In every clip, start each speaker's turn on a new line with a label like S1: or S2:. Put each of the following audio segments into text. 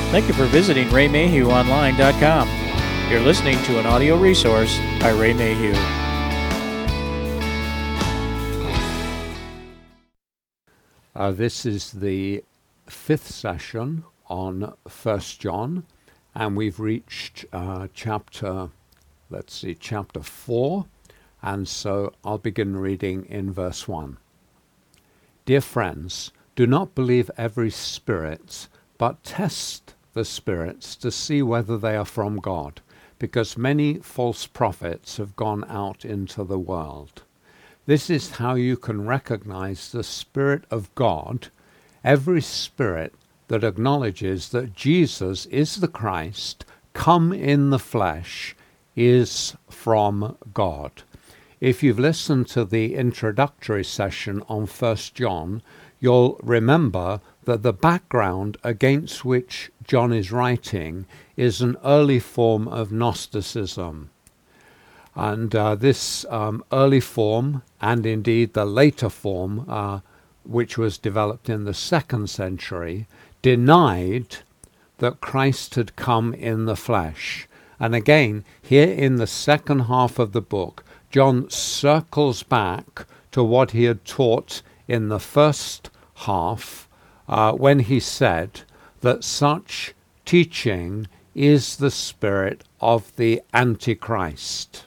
S1: Thank you for visiting RayMayhewOnline.com. You're listening to an audio resource by Ray Mayhew.
S2: This is the fifth session on 1 John, and we've reached chapter 4, and so I'll begin reading in verse 1. Dear friends, do not believe every spirit, but test the spirits to see whether they are from God, because many false prophets have gone out into the world. This is how you can recognize the Spirit of God. Every spirit that acknowledges that Jesus is the Christ, come in the flesh, is from God. If you've listened to the introductory session on 1 John, you'll remember that the background against which John is writing is an early form of Gnosticism. And this early form, and indeed the later form, which was developed in the 2nd century, denied that Christ had come in the flesh. And again, here in the second half of the book, John circles back to what he had taught in the first half, when he said that such teaching is the spirit of the Antichrist.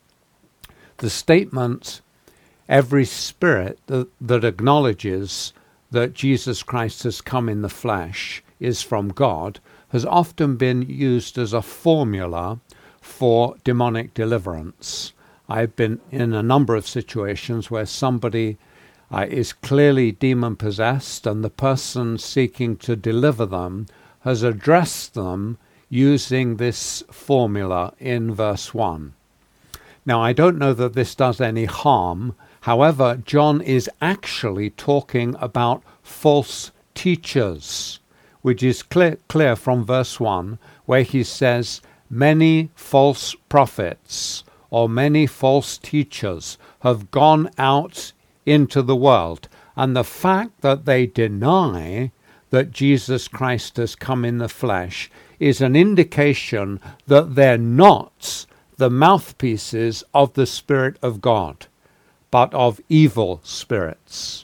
S2: The statement, every spirit that acknowledges that Jesus Christ has come in the flesh is from God, has often been used as a formula for demonic deliverance. I've been in a number of situations where somebody is clearly demon-possessed, and the person seeking to deliver them has addressed them using this formula in verse 1. Now, I don't know that this does any harm. However, John is actually talking about false teachers, which is clear from verse 1, where he says, many false prophets or many false teachers have gone out into the world. And the fact that they deny that Jesus Christ has come in the flesh is an indication that they're not the mouthpieces of the Spirit of God, but of evil spirits.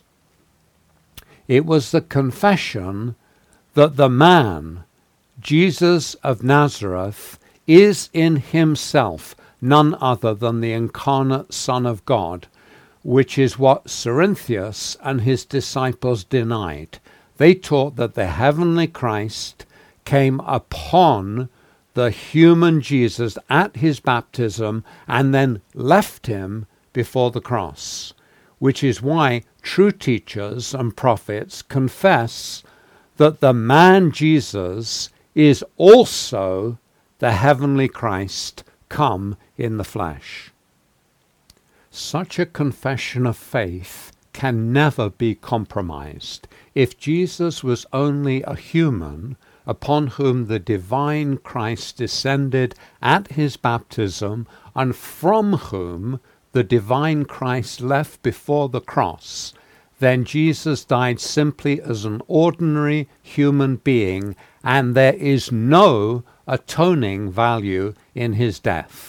S2: It was the confession that the man, Jesus of Nazareth, is in himself none other than the incarnate Son of God, which is what Cerinthius and his disciples denied. They taught that the heavenly Christ came upon the human Jesus at his baptism and then left him before the cross, which is why true teachers and prophets confess that the man Jesus is also the heavenly Christ come in the flesh. Such a confession of faith can never be compromised. If Jesus was only a human upon whom the divine Christ descended at his baptism, and from whom the divine Christ left before the cross, then Jesus died simply as an ordinary human being, and there is no atoning value in his death.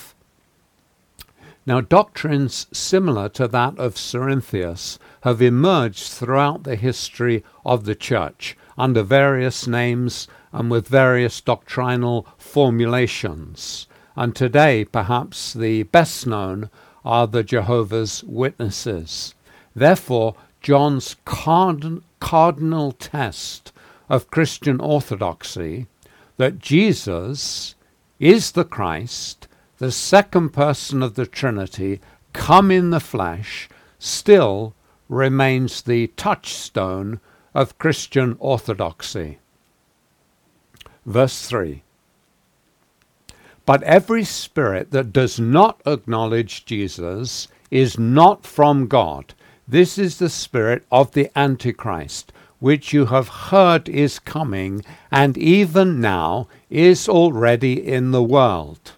S2: Now, doctrines similar to that of Cerinthius have emerged throughout the history of the Church under various names and with various doctrinal formulations. And today, perhaps the best known are the Jehovah's Witnesses. Therefore, John's cardinal test of Christian orthodoxy, that Jesus is the Christ, the second person of the Trinity, come in the flesh, still remains the touchstone of Christian orthodoxy. Verse 3. But every spirit that does not acknowledge Jesus is not from God. This is the spirit of the Antichrist, which you have heard is coming, and even now is already in the world.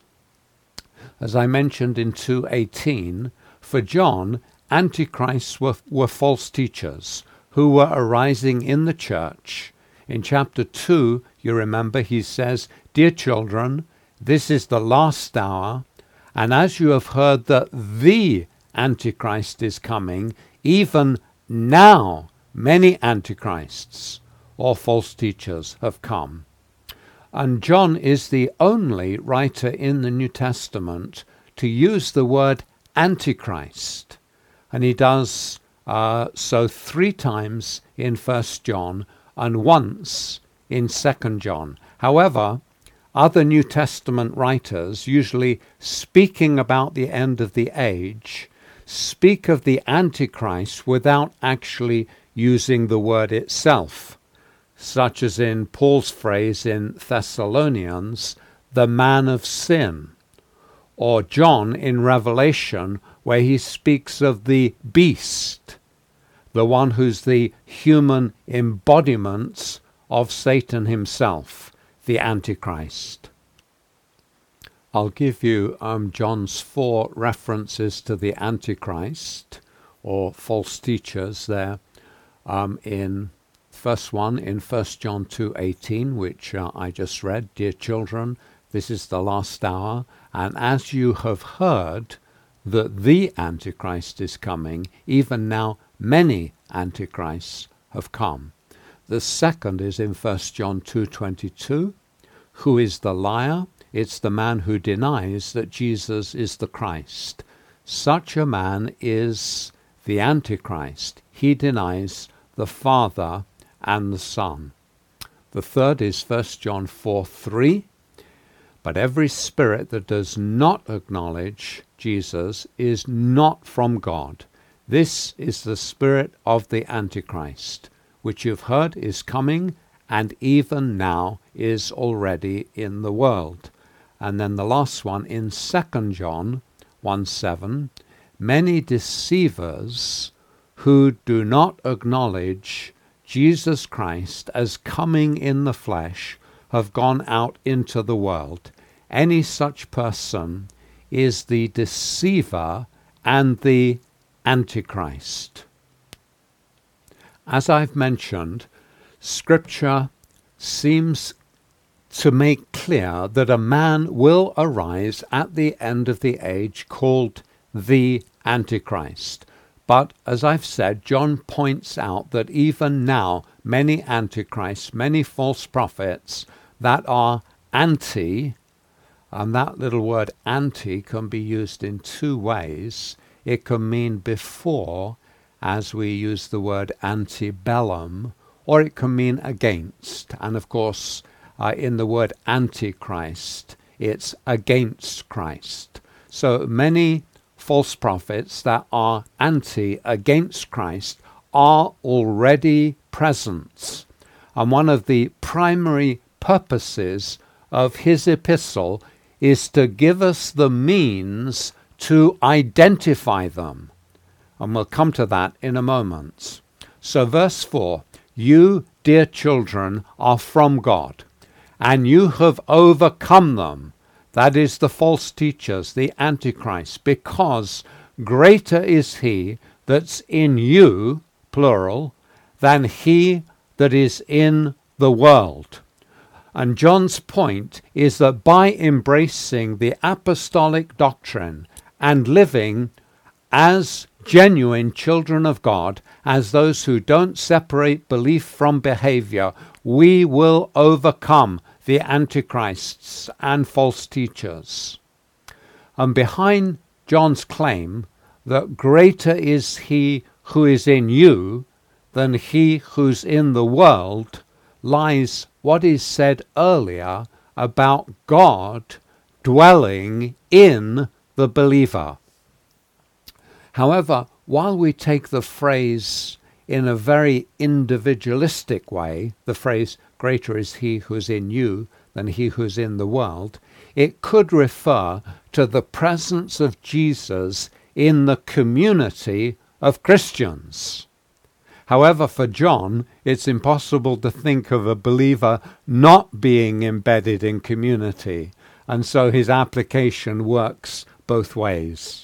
S2: As I mentioned in 2:18, for John, antichrists were false teachers who were arising in the church, In chapter 2, you remember, he says, "Dear children, this is the last hour, and as you have heard that the Antichrist is coming, even now many antichrists or false teachers have come." And John is the only writer in the New Testament to use the word Antichrist. And he does so 3 times in 1 John and once in 2 John. However, other New Testament writers, usually speaking about the end of the age, speak of the Antichrist without actually using the word itself, such as in Paul's phrase in Thessalonians, "the man of sin," or John in Revelation, where he speaks of the beast, the one who's the human embodiment of Satan himself, the Antichrist. I'll give you John's 4 references to the Antichrist, or false teachers there, in first one in 1 John 2:18, which I just read. "Dear children, this is the last hour, and as you have heard that the Antichrist is coming, even now many antichrists have come." The second is in 1 John 2:22. "Who is the liar? It's the man who denies that Jesus is the Christ. Such a man is the Antichrist. He denies the Father and the Son." The third is 1 John 4:3. "But every spirit that does not acknowledge Jesus is not from God. This is the spirit of the Antichrist, which you've heard is coming, and even now is already in the world." And then the last one in 2 John 1:7, "Many deceivers who do not acknowledge Jesus Christ as coming in the flesh have gone out into the world. Any such person is the deceiver and the Antichrist." As I've mentioned, Scripture seems to make clear that a man will arise at the end of the age called the Antichrist. But as I've said, John points out that even now many antichrists, many false prophets that are anti, and that little word anti can be used in 2 ways. It can mean before, as we use the word antebellum, or it can mean against. And of course, in the word Antichrist, it's against Christ. So many false prophets that are against Christ, are already present. And one of the primary purposes of his epistle is to give us the means to identify them. And we'll come to that in a moment. So verse 4, "You, dear children, are from God, and you have overcome them," that is the false teachers, the Antichrist, "because greater is he that's in you," plural, "than he that is in the world." And John's point is that by embracing the apostolic doctrine and living as genuine children of God, as those who don't separate belief from behavior, we will overcome the antichrists and false teachers. And behind John's claim that greater is he who is in you than he who's in the world lies what is said earlier about God dwelling in the believer. However, while we take the phrase in a very individualistic way, the phrase greater is he who's in you than he who's in the world, it could refer to the presence of Jesus in the community of Christians. However, for John, it's impossible to think of a believer not being embedded in community, and so his application works both ways.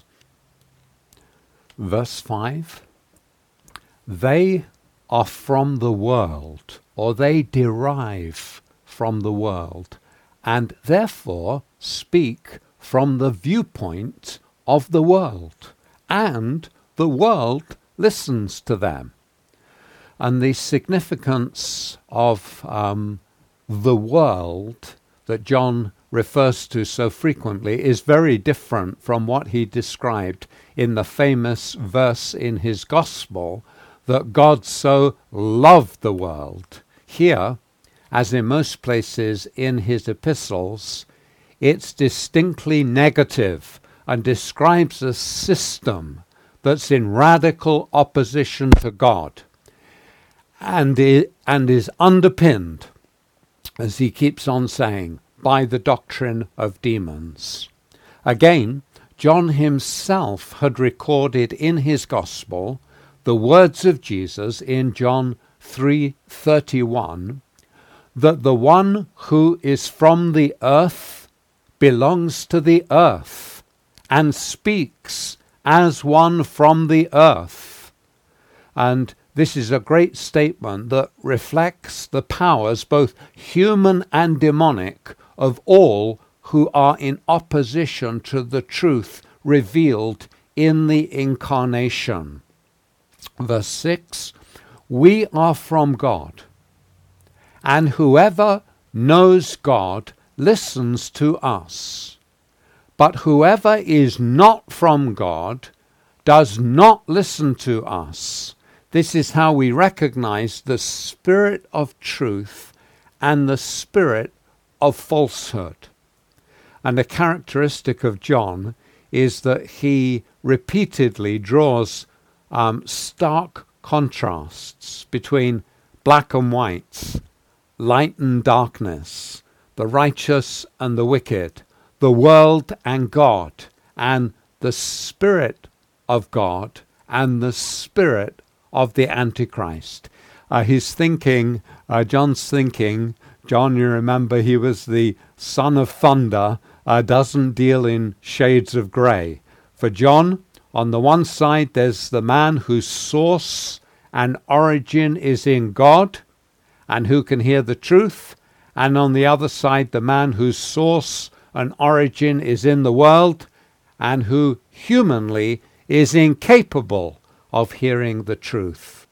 S2: Verse 5, "They are from the world, or they derive from the world, and therefore speak from the viewpoint of the world, and the world listens to them. And the significance of the world that John refers to so frequently is very different from what he described in the famous verse in his gospel, that God so loved the world. Here, as in most places in his epistles, it's distinctly negative and describes a system that's in radical opposition to God, and is underpinned, as he keeps on saying, by the doctrine of demons. Again, John himself had recorded in his gospel the words of Jesus in John 3:31, that the one who is from the earth belongs to the earth and speaks as one from the earth. And this is a great statement that reflects the powers, both human and demonic, of all who are in opposition to the truth revealed in the incarnation. Verse 6, we are from God, and whoever knows God listens to us. But whoever is not from God does not listen to us. This is how we recognize the spirit of truth and the spirit of falsehood. And a characteristic of John is that he repeatedly draws stark contrasts between black and white, light and darkness, the righteous and the wicked, the world and God, and the Spirit of God and the spirit of the Antichrist. His thinking, John's thinking, John, you remember, he was the son of thunder, doesn't deal in shades of grey. For John, on the one side, there's the man whose source and origin is in God, and who can hear the truth, and on the other side, the man whose source and origin is in the world, and who humanly is incapable of hearing the truth.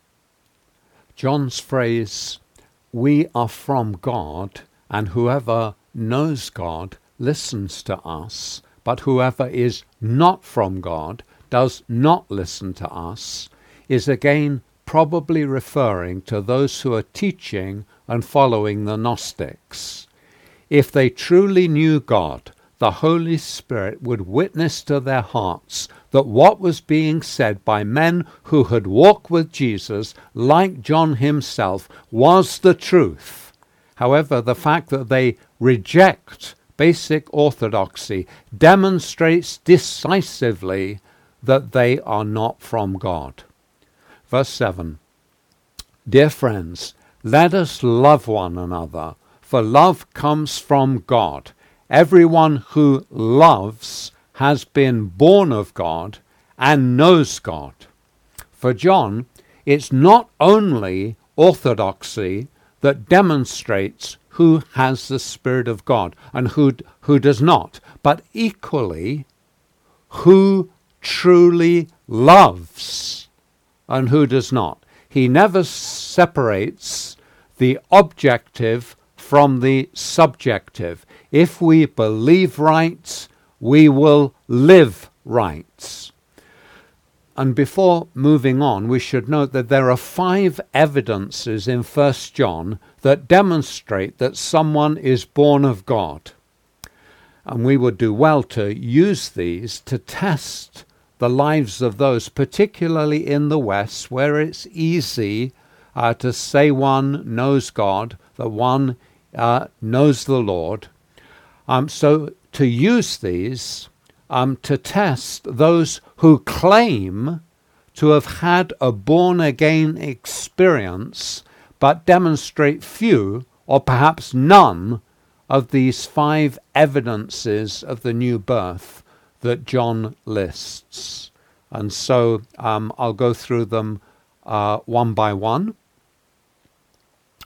S2: John's phrase, we are from God, and whoever knows God listens to us, but whoever is not from God does not listen to us, is again probably referring to those who are teaching and following the Gnostics. If they truly knew God, the Holy Spirit would witness to their hearts that what was being said by men who had walked with Jesus, like John himself, was the truth. However, the fact that they reject basic orthodoxy demonstrates decisively that they are not from God. Verse 7, dear friends, let us love one another, for love comes from God. Everyone who loves has been born of God and knows God. For John, it's not only orthodoxy that demonstrates who has the Spirit of God and who does not, but equally who truly loves and who does not. He never separates the objective from the subjective. If we believe right, we will live right. And before moving on, we should note that there are 5 evidences in 1 John that demonstrate that someone is born of God. And we would do well to use these to test the lives of those, particularly in the West, where it's easy to say one knows God, that one knows the Lord. So to use these to test those who claim to have had a born-again experience but demonstrate few or perhaps none of these 5 evidences of the new birth that John lists. And so I'll go through them one by one.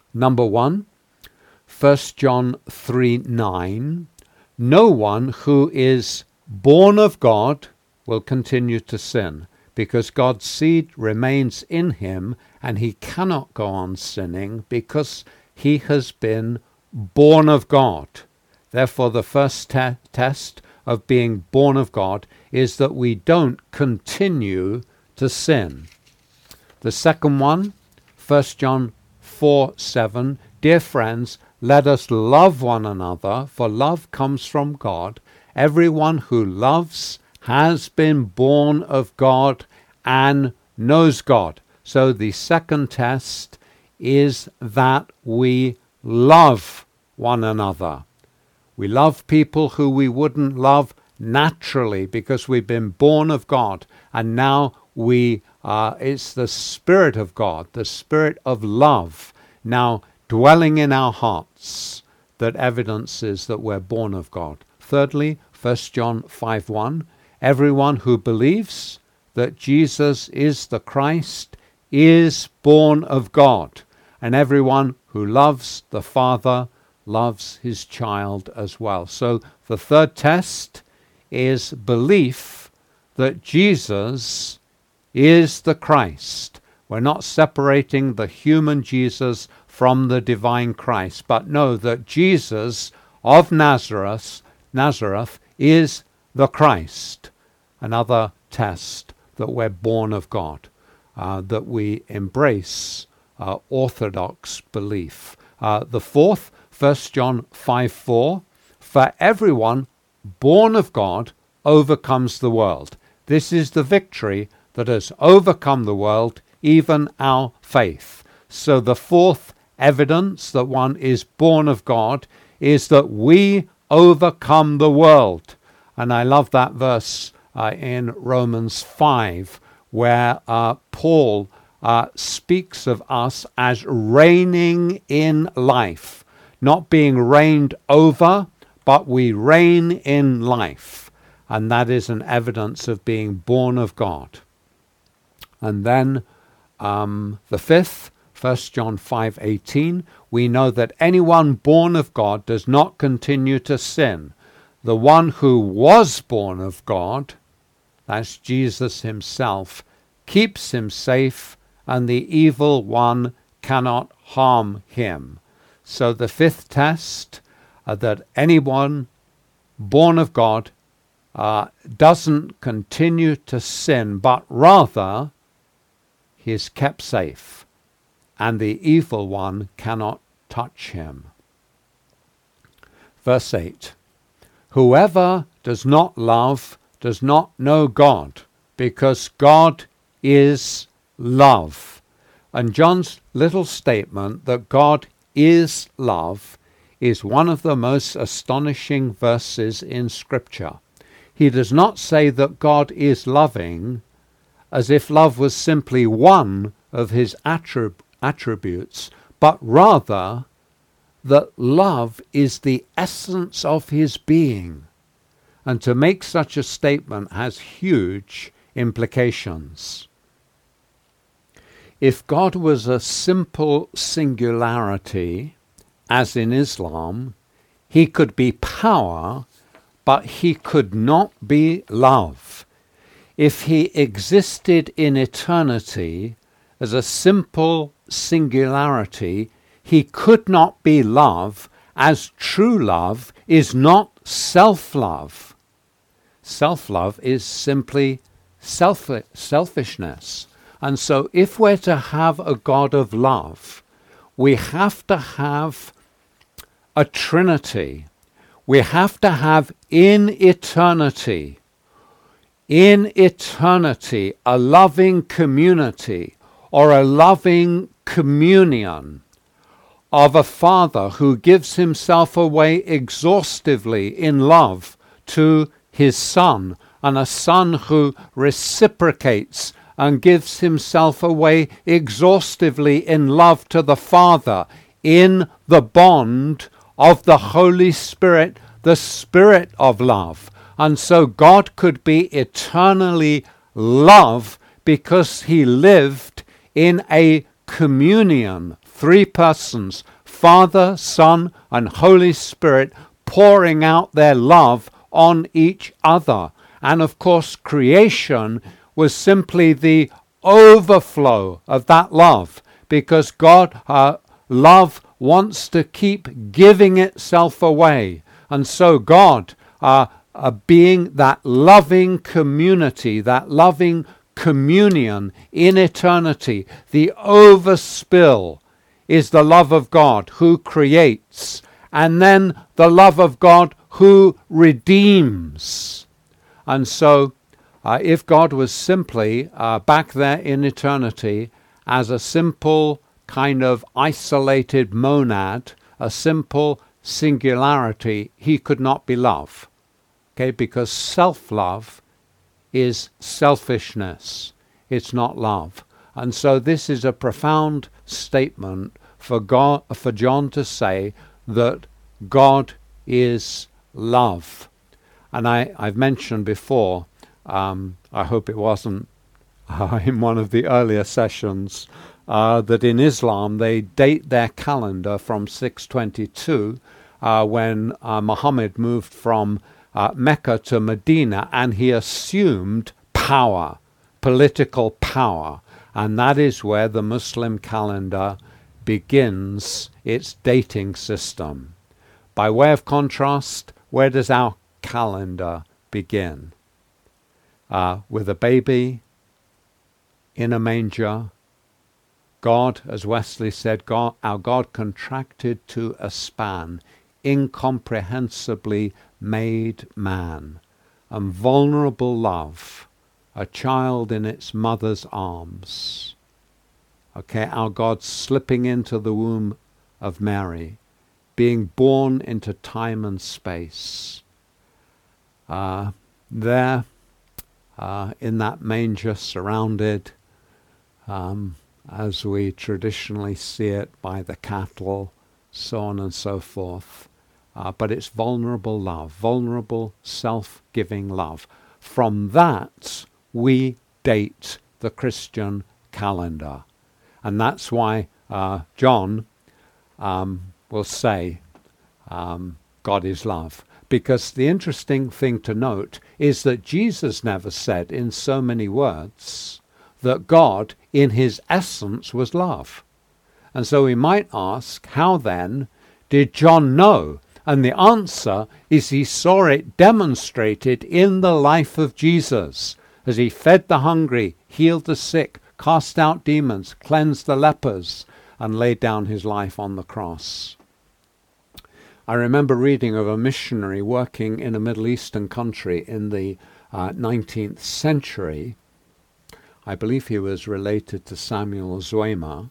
S2: Number 1, 1 John 3:9. No one who is born of God will continue to sin, because God's seed remains in him, and he cannot go on sinning because he has been born of God. Therefore, the first test of being born of God is that we don't continue to sin. The second one, 1 John 4:7. Dear friends, let us love one another, for love comes from God. Everyone who loves has been born of God and knows God. So the second test is that we love one another. We love people who we wouldn't love naturally because we've been born of God, and now it's the Spirit of God, the Spirit of love, now dwelling in our hearts, that evidences that we're born of God. Thirdly, 1 John 5:1, everyone who believes that Jesus is the Christ is born of God, and everyone who loves the Father loves his child as well. So the third test is belief that Jesus is the Christ. We're not separating the human Jesus from the divine Christ, but know that Jesus of Nazareth is the Christ. Another test that we're born of God, that we embrace orthodox belief. The fourth, 1 John 5:4, for everyone born of God overcomes the world. This is the victory that has overcome the world, even our faith. So the fourth evidence that one is born of God is that we overcome the world. And I love that verse in Romans 5, where Paul speaks of us as reigning in life, not being reigned over, but we reign in life. And that is an evidence of being born of God. And then the fifth, 1 John 5:18, we know that anyone born of God does not continue to sin. The one who was born of God, that's Jesus himself, keeps him safe, and the evil one cannot harm him. So the fifth test, that anyone born of God doesn't continue to sin, but rather he is kept safe, and the evil one cannot touch him. Verse 8, whoever does not love does not know God, because God is love. And John's little statement that God is love is one of the most astonishing verses in Scripture. He does not say that God is loving as if love was simply one of his attributes, but rather that love is the essence of his being. And to make such a statement has huge implications. If God was a simple singularity, as in Islam, he could be power, but he could not be love. If he existed in eternity as a simple singularity, he could not be love, as true love is not self-love. Self-love is simply selfishness. And so if we're to have a God of love, we have to have a Trinity. We have to have in eternity, a loving community or a loving communion of a Father who gives himself away exhaustively in love to his Son, and a Son who reciprocates and gives himself away exhaustively in love to the Father, in the bond of the Holy Spirit, the Spirit of love. And so God could be eternally love because he lived in a communion three persons, Father, Son, and Holy Spirit, pouring out their love on each other. And of course, creation was simply the overflow of that love, because God, love, wants to keep giving itself away. And so God, being that loving community, that loving communion in eternity, the overspill is the love of God who creates, and then the love of God who redeems. And so if God was simply back there in eternity as a simple kind of isolated monad, a simple singularity, he could not be love. Okay, because self-love is selfishness. It's not love. And so this is a profound statement for John to say that God is love. And I've mentioned before, I hope it wasn't in one of the earlier sessions, that in Islam they date their calendar from 622, when Muhammad moved from Mecca to Medina, and he assumed power, political power. And that is where the Muslim calendar begins its dating system. By way of contrast, where does our calendar begin? With a baby in a manger. God, as Wesley said, our God contracted to a span, incomprehensibly made man, and vulnerable love, a child in its mother's arms. Okay, our God slipping into the womb of Mary, being born into time and space. There, in that manger, surrounded, as we traditionally see it, by the cattle, so on and so forth. But it's vulnerable love, vulnerable self-giving love. From that, we date the Christian calendar. And that's why John will say, God is love. Because the interesting thing to note is that Jesus never said in so many words that God in his essence was love. And so we might ask, how then did John know? And the answer is he saw it demonstrated in the life of Jesus as he fed the hungry, healed the sick, cast out demons, cleansed the lepers, and laid down his life on the cross. I remember reading of a missionary working in a Middle Eastern country in the 19th century. I believe he was related to Samuel Zwemer,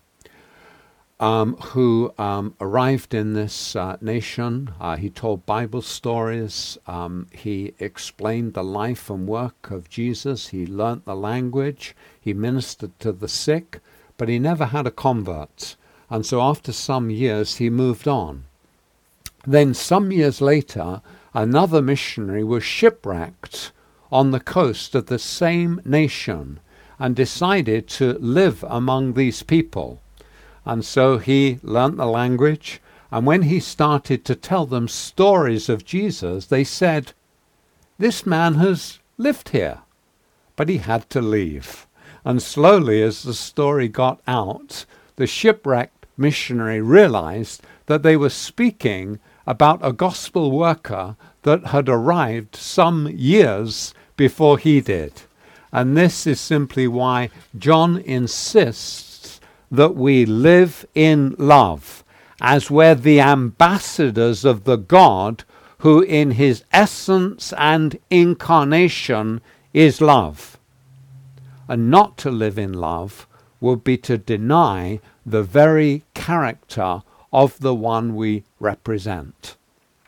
S2: who arrived in this nation. He told Bible stories. He explained the life and work of Jesus. He learnt the language. He ministered to the sick, but he never had a convert. And so after some years, he moved on. Then some years later, another missionary was shipwrecked on the coast of the same nation and decided to live among these people. And so he learnt the language, and when he started to tell them stories of Jesus, they said, "This man has lived here." But he had to leave. And slowly, as the story got out, the shipwrecked missionary realized that they were speaking about a gospel worker that had arrived some years before he did. And this is simply why John insists that we live in love, as we're the ambassadors of the God who in his essence and incarnation is love. And not to live in love would be to deny the very character of the one we represent.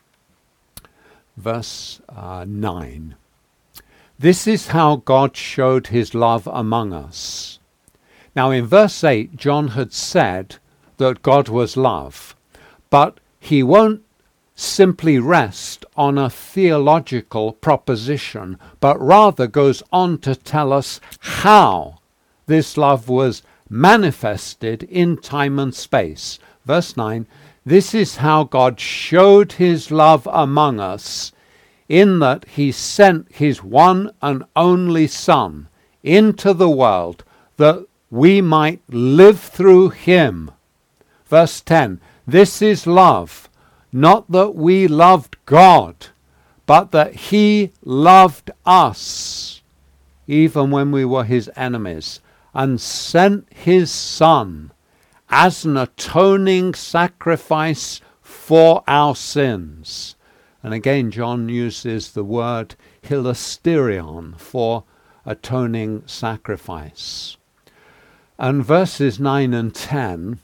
S2: Verse 9. This is how God showed his love among us. Now in verse 8, John had said that God was love, but he won't simply rest on a theological proposition, but rather goes on to tell us how this love was manifested in time and space. Verse 9, this is how God showed his love among us, in that he sent his one and only Son into the world, that we might live through him. Verse 10, this is love, not that we loved God, but that he loved us, even when we were his enemies, and sent his Son as an atoning sacrifice for our sins. And again, John uses the word hilasterion for atoning sacrifice. And verses 9 and 10,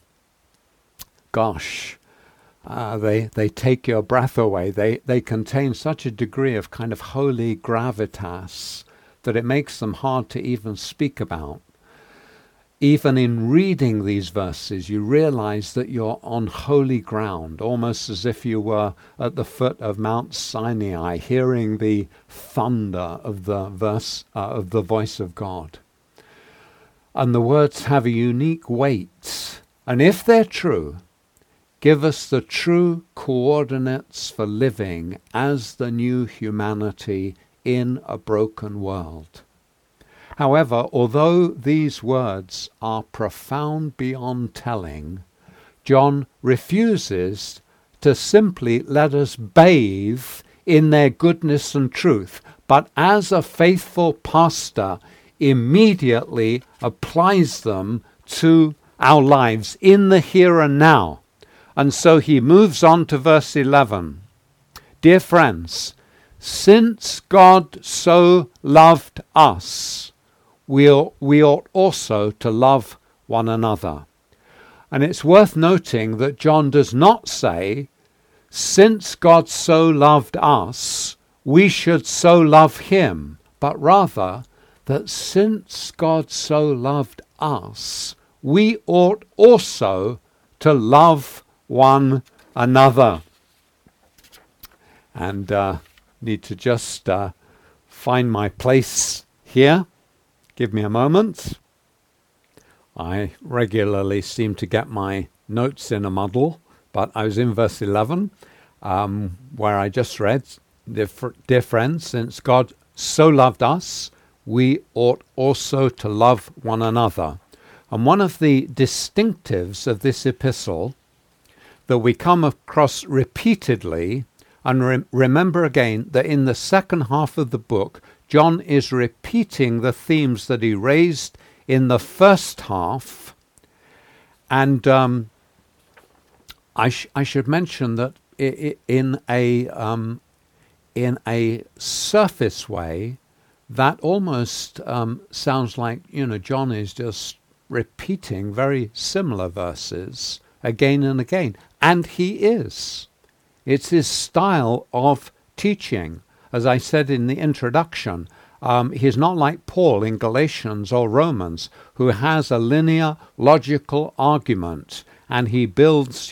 S2: they take your breath away. They contain such a degree of kind of holy gravitas that it makes them hard to even speak about. Even in reading these verses, you realize that you're on holy ground, almost as if you were at the foot of Mount Sinai, hearing the thunder of the voice of God. And the words have a unique weight, and if they're true, give us the true coordinates for living as the new humanity in a broken world. However, although these words are profound beyond telling, John refuses to simply let us bathe in their goodness and truth, but as a faithful pastor, immediately applies them to our lives in the here and now. And so he moves on to verse 11. Dear friends, since God so loved us, we ought also to love one another. And it's worth noting that John does not say, since God so loved us, we should so love him, but rather that since God so loved us, we ought also to love one another. And need to just find my place here. Give me a moment. I regularly seem to get my notes in a muddle, but I was in verse 11, where I just read, Dear friends, since God so loved us, we ought also to love one another. And one of the distinctives of this epistle that we come across repeatedly, and remember again that in the second half of the book, John is repeating the themes that he raised in the first half. And I should mention that in a surface way, that almost sounds like, John is just repeating very similar verses again and again. And he is. It's his style of teaching. As I said in the introduction, he's not like Paul in Galatians or Romans, who has a linear, logical argument, and he builds,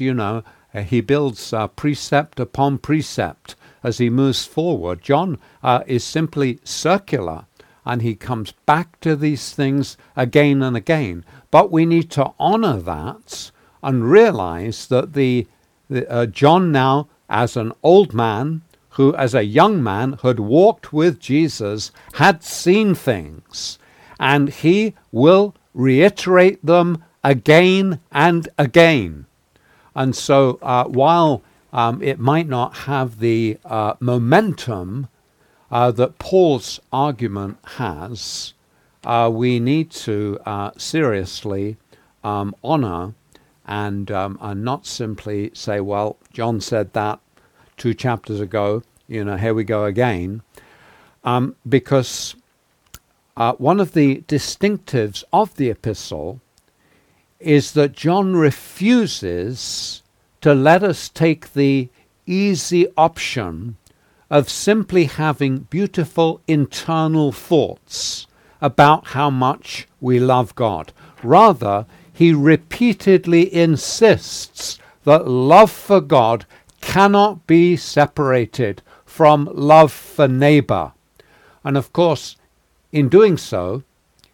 S2: precept upon precept as he moves forward. John is simply circular, and he comes back to these things again and again. But we need to honor that and realize that John now, as an old man, who as a young man had walked with Jesus, had seen things, and he will reiterate them again and again. And so while it might not have the momentum that Paul's argument has, we need to seriously honor and not simply say, well, John said that 2 chapters ago, here we go again, because one of the distinctives of the epistle is that John refuses to let us take the easy option of simply having beautiful internal thoughts about how much we love God. Rather, he repeatedly insists that love for God cannot be separated from love for neighbor. And of course, in doing so,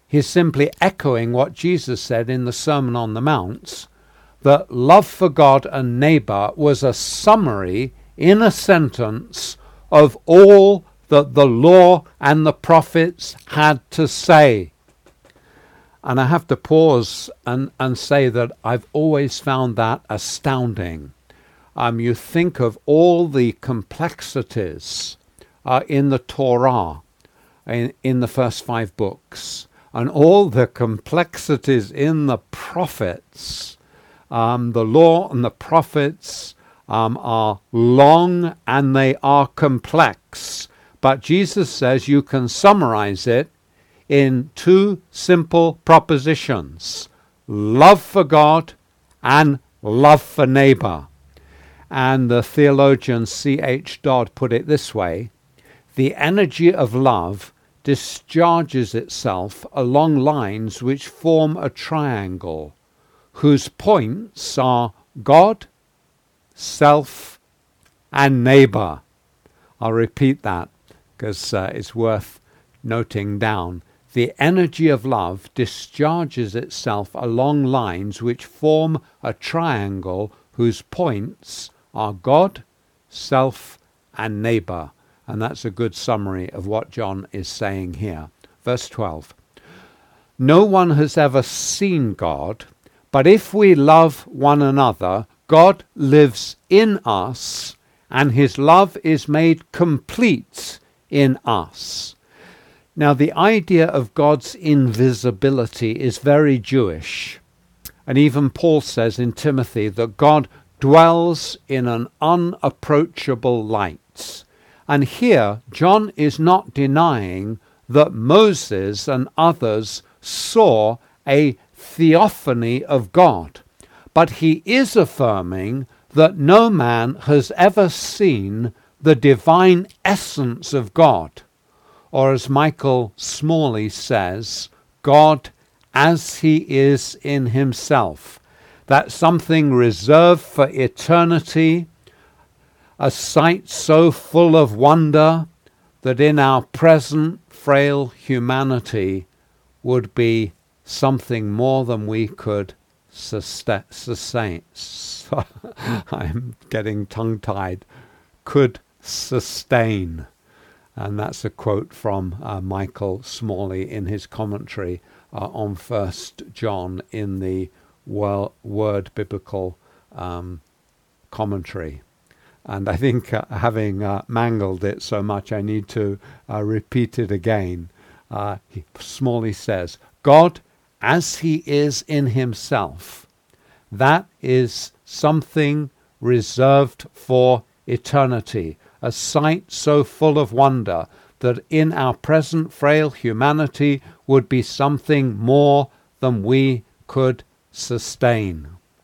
S2: He's simply echoing what Jesus said in the Sermon on the Mount, that love for God and neighbor was a summary in a sentence of all that the law and the prophets had to say. And I have to pause and say that I've always found that astounding. You think of all the complexities in the Torah, in the first 5 books, and all the complexities in the prophets. The law and the prophets are long and they are complex. But Jesus says you can summarize it in 2 simple propositions: love for God and love for neighbor. And the theologian C.H. Dodd put it this way: the energy of love discharges itself along lines which form a triangle, whose points are God, self, and neighbor. I'll repeat that because it's worth noting down. The energy of love discharges itself along lines which form a triangle whose points are God, self, and neighbor. And that's a good summary of what John is saying here. Verse 12. No one has ever seen God, but if we love one another, God lives in us, and his love is made complete in us. Now, the idea of God's invisibility is very Jewish. And even Paul says in Timothy that God dwells in an unapproachable light. And here, John is not denying that Moses and others saw a theophany of God. But he is affirming that no man has ever seen the divine essence of God. Or as Michael Smalley says, God as he is in himself. That's something reserved for eternity, a sight so full of wonder that in our present frail humanity would be something more than we could sustain. I'm getting tongue-tied. Could sustain. And that's a quote from Michael Smalley in his commentary on 1 John in the Word Biblical Commentary. And I think having mangled it so much, I need to repeat it again. Smalley says, God as he is in himself, that is something reserved for eternity, a sight so full of wonder that in our present frail humanity would be something more than we could sustain.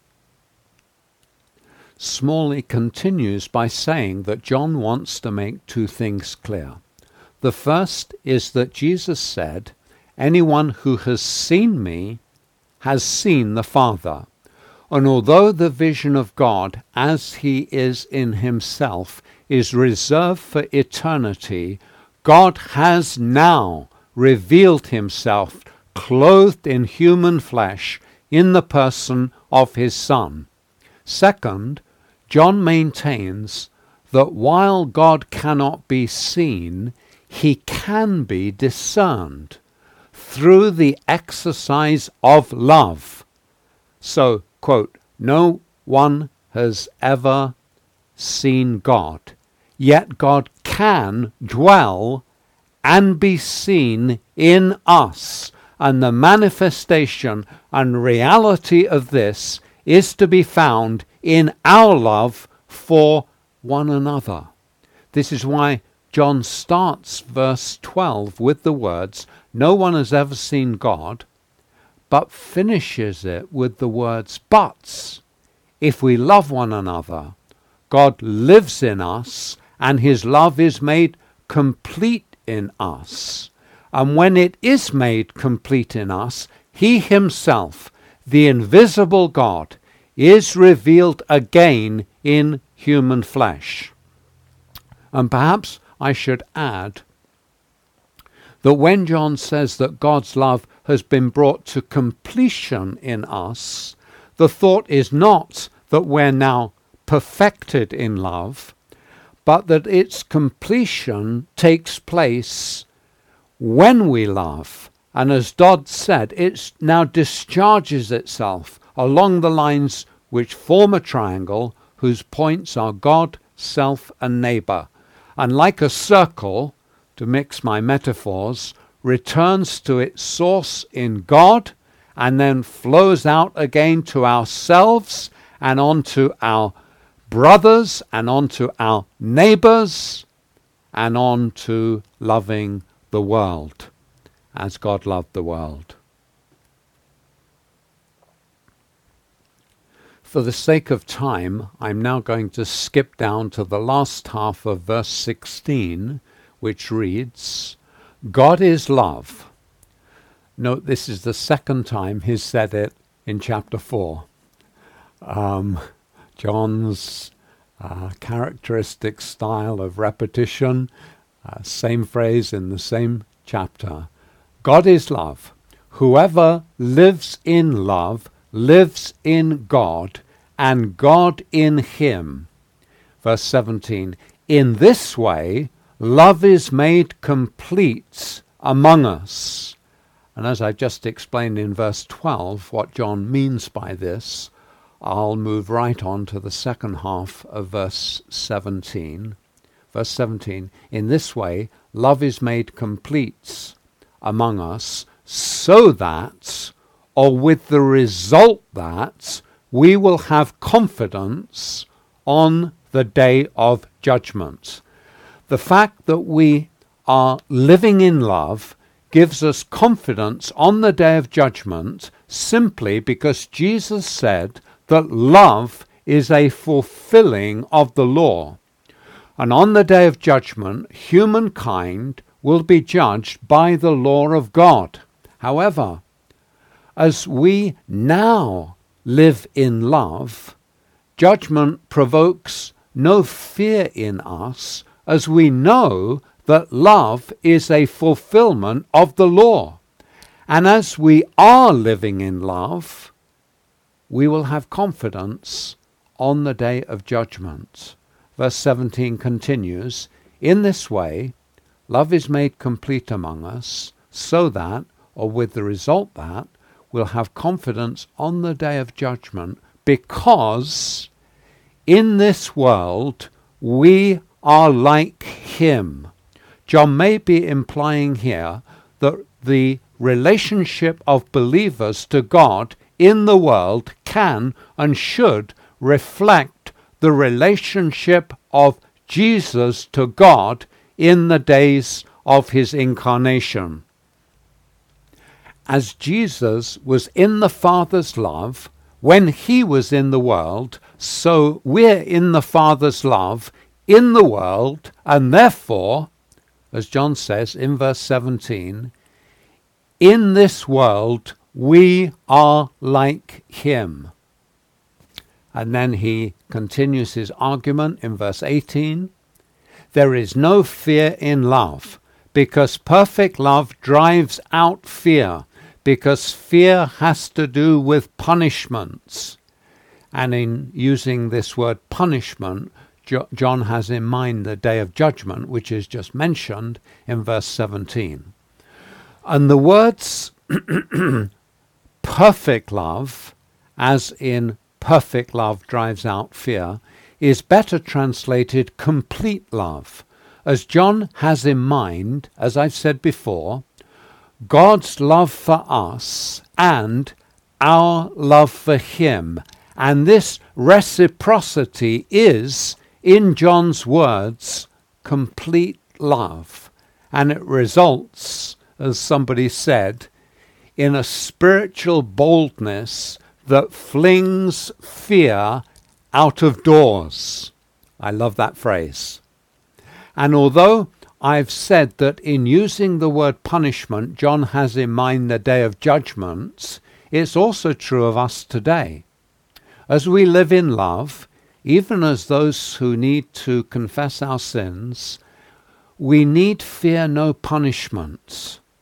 S2: Smalley continues by saying that John wants to make 2 things clear. The first is that Jesus said, anyone who has seen me has seen the Father. And although the vision of God as he is in himself is reserved for eternity, God has now revealed himself clothed in human flesh in the person of his Son. Second, John maintains that while God cannot be seen, he can be discerned through the exercise of love. So, quote, no one has ever seen God, yet God can dwell and be seen in us, and the manifestation and reality of this is to be found in our love for one another. This is why John starts verse 12 with the words, no one has ever seen God, but finishes it with the words, but if we love one another, God lives in us, and his love is made complete in us. And when it is made complete in us, he himself, the invisible God, is revealed again in human flesh. And perhaps I should add that when John says that God's love has been brought to completion in us, the thought is not that we're now perfected in love, but that its completion takes place when we love. And as Dodd said, it now discharges itself along the lines which form a triangle whose points are God, self, and neighbor. And like a circle, to mix my metaphors, returns to its source in God and then flows out again to ourselves and onto our brothers and onto our neighbors and on to loving the world as God loved the world. For the sake of time, I'm now going to skip down to the last half of verse 16, which reads, God is love. Note this is the second time he's said it in chapter 4. John's characteristic style of repetition, same phrase in the same chapter. God is love. Whoever lives in love lives in God, and God in him. Verse 17, in this way, love is made complete among us. And as I just explained in verse 12, what John means by this, I'll move right on to the second half of verse 17. Verse 17, in this way, love is made complete among us, so that, or with the result that, we will have confidence on the day of judgment. The fact that we are living in love gives us confidence on the day of judgment simply because Jesus said that love is a fulfilling of the law. And on the day of judgment, humankind will be judged by the law of God. However, as we now live in love, judgment provokes no fear in us, as we know that love is a fulfillment of the law. And as we are living in love, we will have confidence on the day of judgment. Verse 17 continues, in this way, love is made complete among us, so that, or with the result that, we'll have confidence on the day of judgment, because in this world we are like him. John may be implying here that the relationship of believers to God in the world can and should reflect the relationship of Jesus to God in the days of his incarnation. As Jesus was in the Father's love when he was in the world, so we're in the Father's love in the world, and therefore, as John says in verse 17, in this world we are like him. And then he continues his argument in verse 18. There is no fear in love, because perfect love drives out fear, because fear has to do with punishments. And in using this word punishment, John has in mind the day of judgment, which is just mentioned in verse 17. And the words perfect love, as in perfect love drives out fear, is better translated complete love, as John has in mind, as I've said before, God's love for us and our love for him. And this reciprocity is, in John's words, complete love. And it results, as somebody said, in a spiritual boldness that flings fear out of doors. I love that phrase. And although I've said that in using the word punishment, John has in mind the day of judgment, it's also true of us today. As we live in love, even as those who need to confess our sins, we need fear no punishments.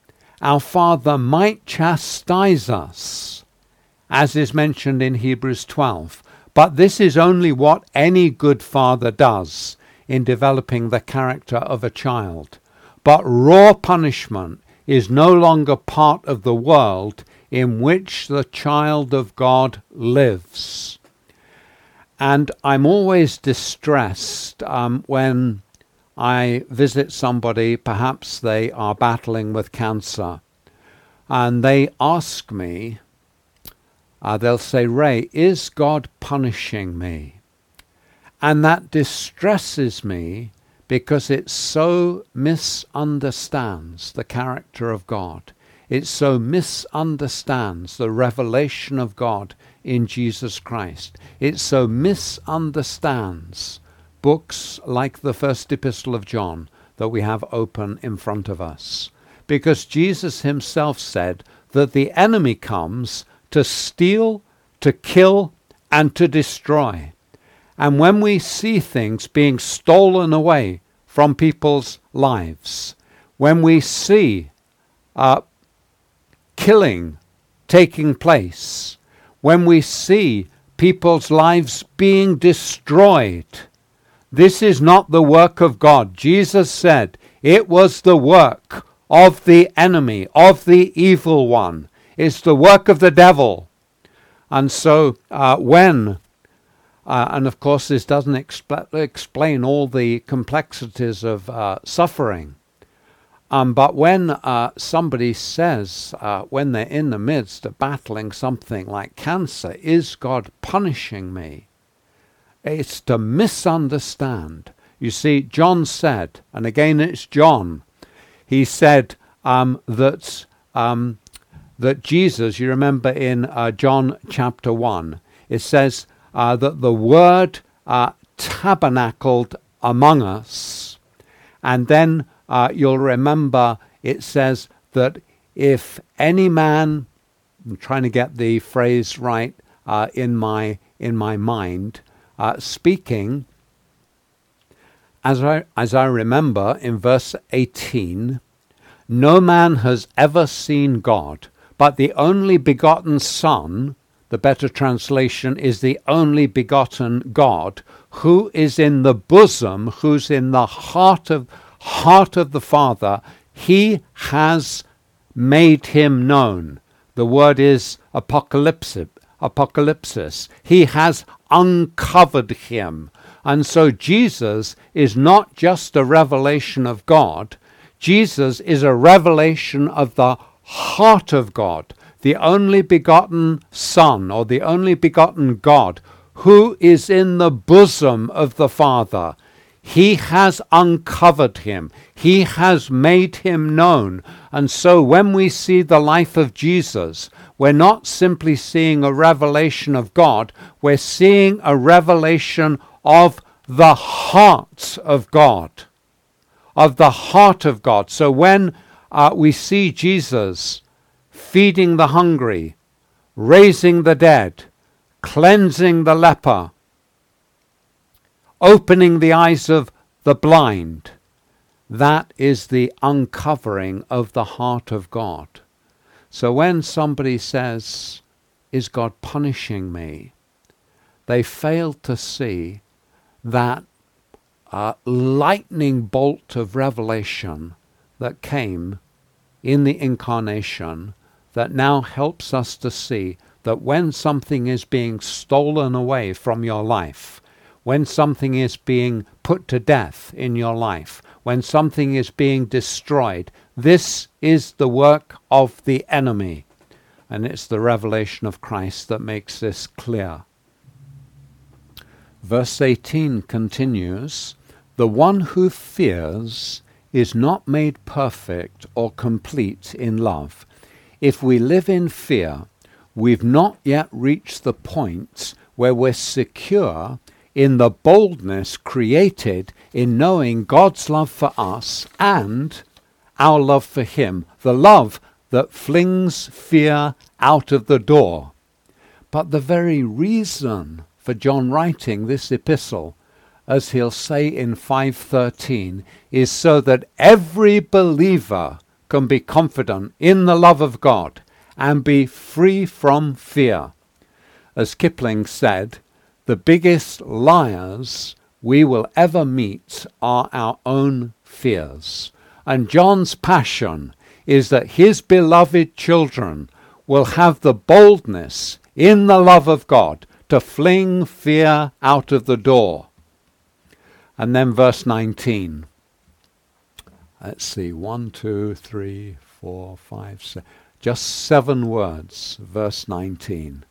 S2: our Father might chastise us, as is mentioned in Hebrews 12. But this is only what any good father does in developing the character of a child. But raw punishment is no longer part of the world in which the child of God lives. And I'm always distressed when I visit somebody, perhaps they are battling with cancer, and they ask me, they'll say, "Ray, is God punishing me?" And that distresses me because it so misunderstands the character of God. It so misunderstands the revelation of God in Jesus Christ. It so misunderstands books like the first epistle of John that we have open in front of us. Because Jesus himself said that the enemy comes to steal, to kill, and to destroy. And when we see things being stolen away from people's lives, when we see killing taking place, when we see people's lives being destroyed, this is not the work of God. Jesus said it was the work of the enemy, of the evil one. It's the work of the devil. And so and of course this doesn't explain all the complexities of suffering. But when somebody says, when they're in the midst of battling something like cancer, "Is God punishing me?" It's to misunderstand. You see, John said, and again it's John, he said that Jesus, you remember in John chapter 1, it says that the Word tabernacled among us. And then you'll remember it says that if any man, I'm trying to get the phrase right in my mind, speaking, as I remember in verse 18, "No man has ever seen God, but the only begotten Son," the better translation is the only begotten God, "who is in the bosom, who's in the heart of the Father, he has made him known." The word is apocalypsis. He has uncovered him. And so Jesus is not just a revelation of God. Jesus is a revelation of the heart of God, the only begotten Son, or the only begotten God, who is in the bosom of the Father. He has uncovered him. He has made him known. And so when we see the life of Jesus, we're not simply seeing a revelation of God, we're seeing a revelation of the heart of God. Of the heart of God. So when we see Jesus feeding the hungry, raising the dead, cleansing the leper, opening the eyes of the blind, that is the uncovering of the heart of God. So when somebody says, "Is God punishing me?" they fail to see that lightning bolt of revelation that came in the incarnation that now helps us to see that when something is being stolen away from your life, when something is being put to death in your life, when something is being destroyed, this is the work of the enemy. And it's the revelation of Christ that makes this clear. Verse 18 continues, "The one who fears is not made perfect or complete in love." If we live in fear, we've not yet reached the point where we're secure in the boldness created in knowing God's love for us and our love for him, the love that flings fear out of the door. But the very reason for John writing this epistle, as he'll say in 5:13, is so that every believer can be confident in the love of God and be free from fear. As Kipling said, the biggest liars we will ever meet are our own fears. And John's passion is that his beloved children will have the boldness in the love of God to fling fear out of the door. And then verse 19. Let's see, 1, 2, 3, 4, 5, 6. Just 7 words, verse 19.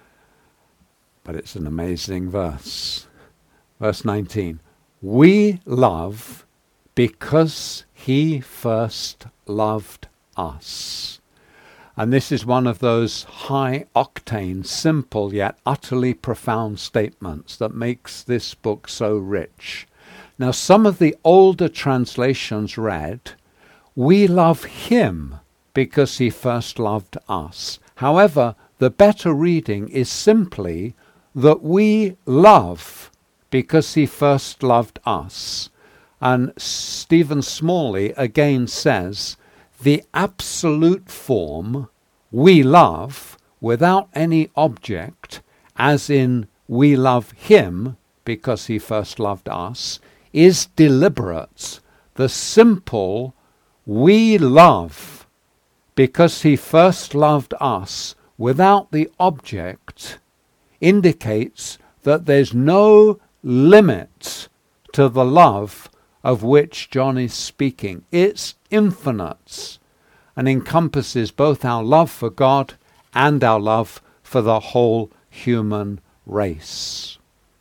S2: But it's an amazing verse. Verse 19. We love because he first loved us. And this is one of those high-octane, simple yet utterly profound statements that makes this book so rich. Now, some of the older translations read, we love him because he first loved us. However, the better reading is simply that we love because he first loved us. And Stephen Smalley again says, the absolute form, we love, without any object, as in we love him because he first loved us, is deliberate. The simple, we love because he first loved us, without the object, indicates that there's no limit to the love of which John is speaking. It's infinite and encompasses both our love for God and our love for the whole human race.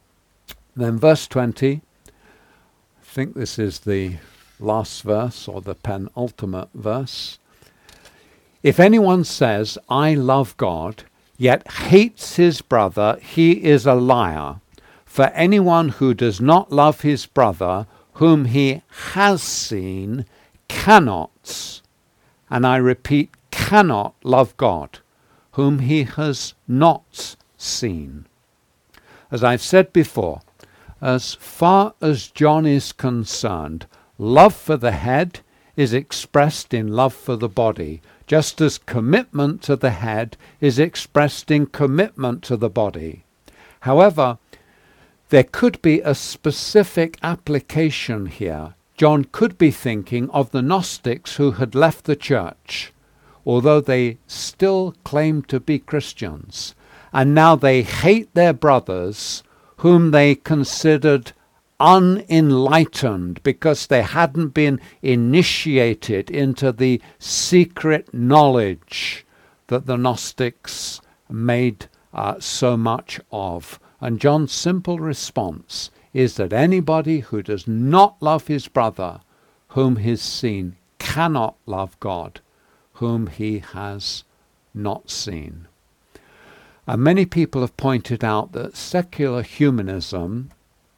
S2: Then verse 20, I think this is the last verse or the penultimate verse. If anyone says, I love God, yet hates his brother, he is a liar. For anyone who does not love his brother, whom he has seen, cannot, and I repeat, cannot love God, whom he has not seen. As I've said before, as far as John is concerned, love for the head is expressed in love for the body, just as commitment to the head is expressed in commitment to the body. However, there could be a specific application here. John could be thinking of the Gnostics who had left the church, although they still claimed to be Christians, and now they hate their brothers whom they considered unenlightened because they hadn't been initiated into the secret knowledge that the Gnostics made so much of. And John's simple response is that anybody who does not love his brother whom he's seen cannot love God whom he has not seen. And many people have pointed out that secular humanism,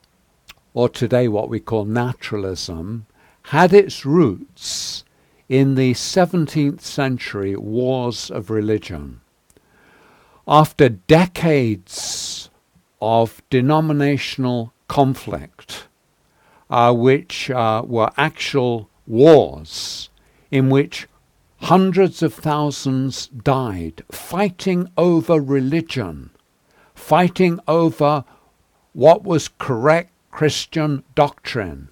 S2: or today what we call naturalism, had its roots in the 17th century wars of religion. After decades of denominational conflict, which were actual wars in which hundreds of thousands died, fighting over religion, fighting over what was correct Christian doctrine.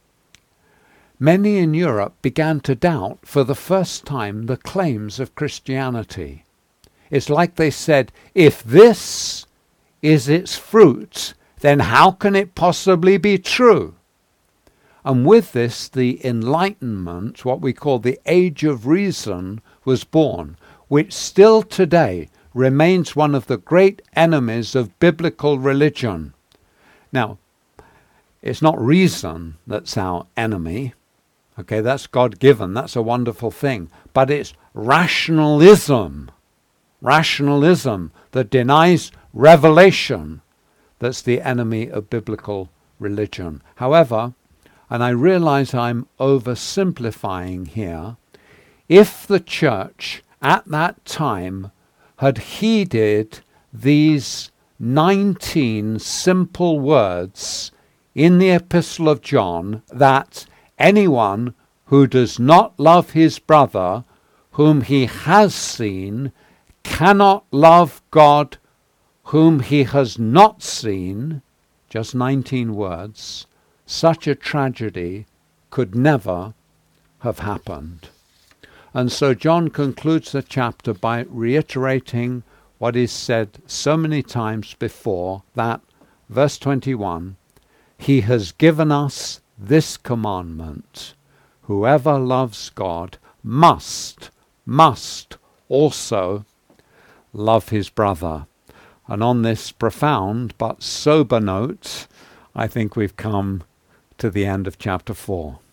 S2: Many in Europe began to doubt for the first time the claims of Christianity. It's like they said, if this is its fruit, then how can it possibly be true? And with this, the Enlightenment, what we call the Age of Reason, was born, which still today remains one of the great enemies of biblical religion. Now, it's not reason that's our enemy. Okay, that's God-given. That's a wonderful thing. But it's rationalism that denies revelation, that's the enemy of biblical religion. However, and I realize I'm oversimplifying here, if the church at that time had heeded these 19 simple words in the Epistle of John, that anyone who does not love his brother whom he has seen cannot love God whom he has not seen. Just 19 words. Such a tragedy could never have happened. And so John concludes the chapter by reiterating what is said so many times before, that, verse 21, he has given us this commandment: whoever loves God must also love his brother. And on this profound but sober note, I think we've come to the end of chapter 4.